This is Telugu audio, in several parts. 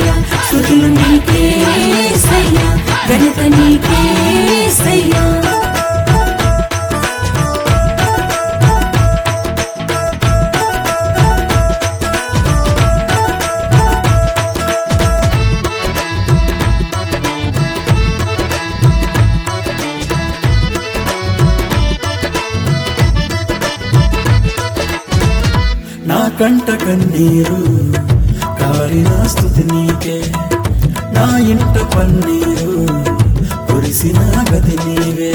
యేసయ్యా స్తుతులు నీకే యేసయ్యా ఘనత నీకే యేసయ్యా నా కంట కన్నీరు కారిన స్తుతి నీకే నా ఇంట పన్నీరు కురిసిన గతి నీవే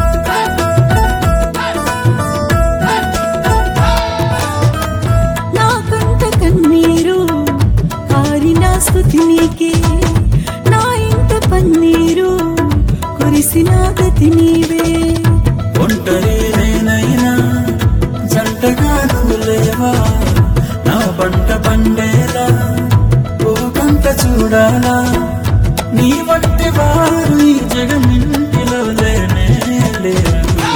నా కంట కన్నీరు కారిన స్తుతి నీకే నా ఇంట పన్నీరు కురిసిన గతి నీవే ఒంటరి నేనైనా జంటగా నువ్వు లేవా నా పంట పండేలా ఓ కంట చూడాలా నీ వంటి వారు ఈ జగమింటిలో లేనే లేరు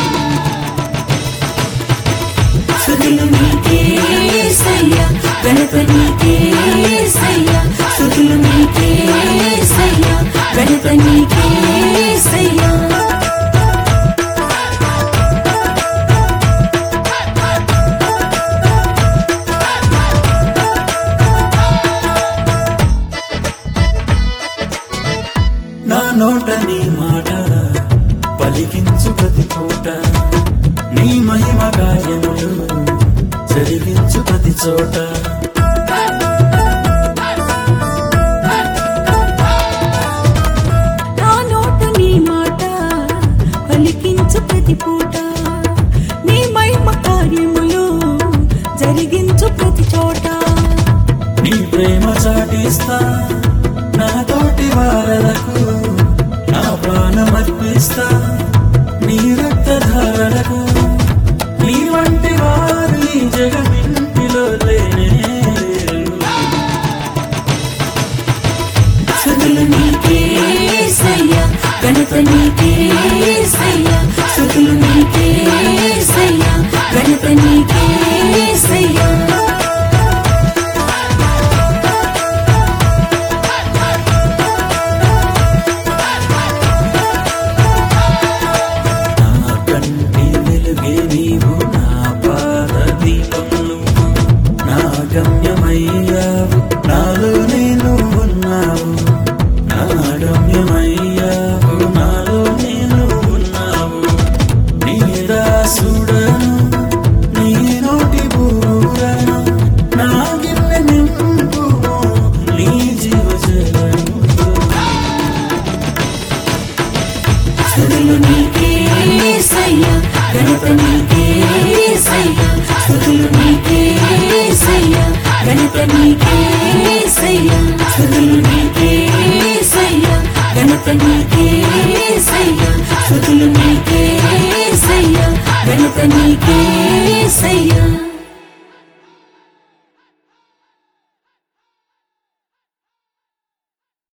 స్తుతులు నీకే యేసయ్యా ఘనత నీకే యేసయ్యా స్తుతులు నీకే యేసయ్యా ఘనత నీకే యేసయ్యా నా నోట నీ మాట పలికించు ప్రతి పూట నీ మహిమ కార్యములు జరిగించు ప్రతి చోట నా నోట నీ మాట పలికించు ప్రతి పూట నీ మహిమ కార్యములు జరిగించు ప్రతి చోట నీ ప్రేమ చాటిస్తా నా తోటి వారలకు నా ప్రాణమర్పిస్తా నీ రక్తధారలకు నీ వంటి వారు ఈ జగమింటిలో లేనే లేరు స్తుతులు నీకే యేసయ్యా ఘనత నీకే యేసయ్యా స్తుతులు నీకే యేసయ్యా ఘనత నీకే యేసయ్యా నా కంటి వెలుగే నీవు నా పాద దీపం నువ్వు నా గమ్యమయ్యావు నాలో నేను ఉన్నావు నా గమ్యమయ్యావు నాలో నేను ఉన్నావు నీ దాసుడను నీ నోటి బూరను నా గిన్నె నింపు నీ జీవజలము స్తుతులు నీకే యేసయ్యా ఘనత నీకే యేసయ్యా స్తుతులు నీకే యేసయ్యా ఘనత నీకే యేసయ్యా స్తుతులు నీకే యేసయ్యా ఘనత నీకే యేసయ్యా స్తుతులు నీకే యేసయ్యా ఘనత నీకే యేసయ్యా